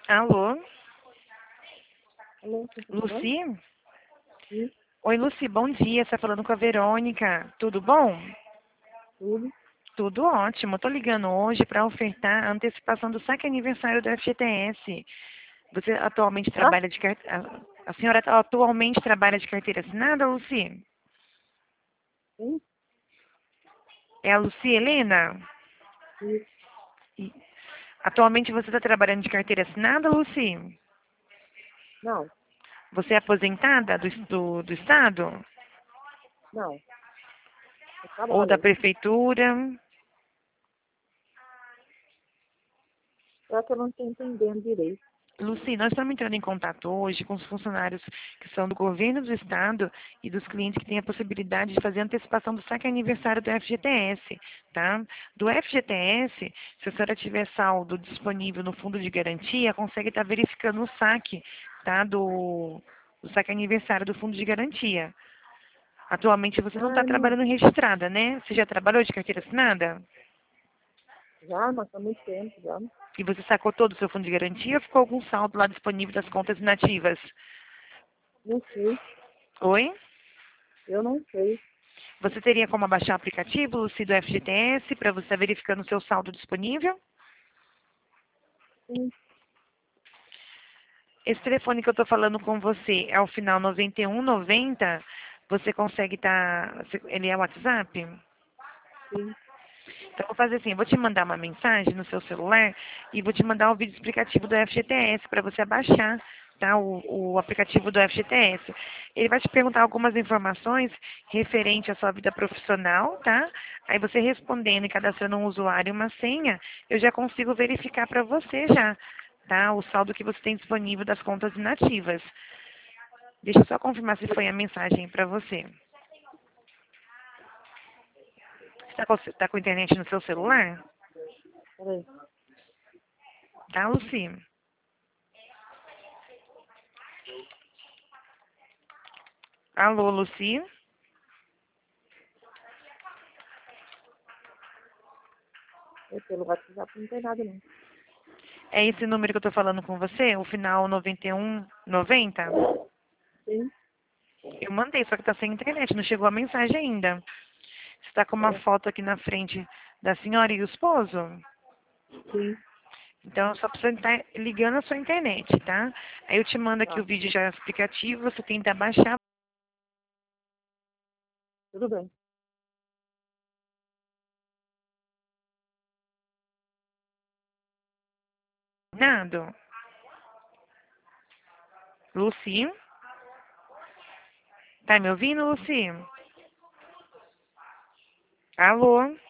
Alô? Alô, quem tá falando? Luci? Sim, Oi, Luci, bom dia. Você tá falando com a Verônica. Tudo bom? tudo. Tudo ótimo. Tô ligando hoje para ofertar a antecipação do saque aniversário do FGTS. Você atualmente Hã? trabalha de carteira... A senhora atualmente trabalha de carteira assinada, Luci? Sim, É a Luci Helena? sim. E- Atualmente você está trabalhando de carteira assinada, Luci? Não, Você é aposentada do Estado? não. Eu Ou da trabalho. Prefeitura? Só que eu não estou entendendo direito. Luci, nós estamos entrando em contato hoje com os funcionários que são do governo do estado e dos clientes que têm a possibilidade de fazer antecipação do saque aniversário do FGTS, tá? Do FGTS, se a senhora tiver saldo disponível no fundo de garantia, consegue estar verificando o saque, tá? Do saque aniversário do fundo de garantia. Atualmente você não está Ah, não. trabalhando registrada, né? Você já trabalhou de carteira assinada? Já, mas há muito tempo, já. E você sacou todo o seu fundo de garantia ou ficou algum saldo lá disponível das contas inativas? Não sei. Oi? Eu não sei. Você teria como baixar o aplicativo, Luci, do FGTS, para você estar verificando o seu saldo disponível? Sim, Esse telefone que eu estou falando com você é o final 9190. Você consegue estar... Ele é o WhatsApp? sim. Então, eu vou fazer assim, eu vou te mandar uma mensagem no seu celular e vou te mandar um vídeo explicativo do FGTS para você baixar, tá? O aplicativo do FGTS. Ele vai te perguntar algumas informações referente à sua vida profissional, tá? Aí você respondendo e cadastrando um usuário e uma senha, eu já consigo verificar para você já, tá? O saldo que você tem disponível das contas inativas. Deixa eu só confirmar se foi a mensagem para você. Você está com internet no seu celular? Peraí. Tá, Luci? Alô, Luci? É pelo WhatsApp não tem nada, não. É esse número que eu tô falando com você? O final 9190? Sim, Eu mandei, só que tá sem internet, não chegou a mensagem ainda. Você tá com uma é. foto aqui na frente da senhora e o esposo? Sim, Então, só precisa estar ligando a sua internet, tá? Aí eu te mando aqui o tá. vídeo já explicativo, você tenta baixar. Tudo bem. Nado. Luci? Tá me ouvindo, Luci? Alô?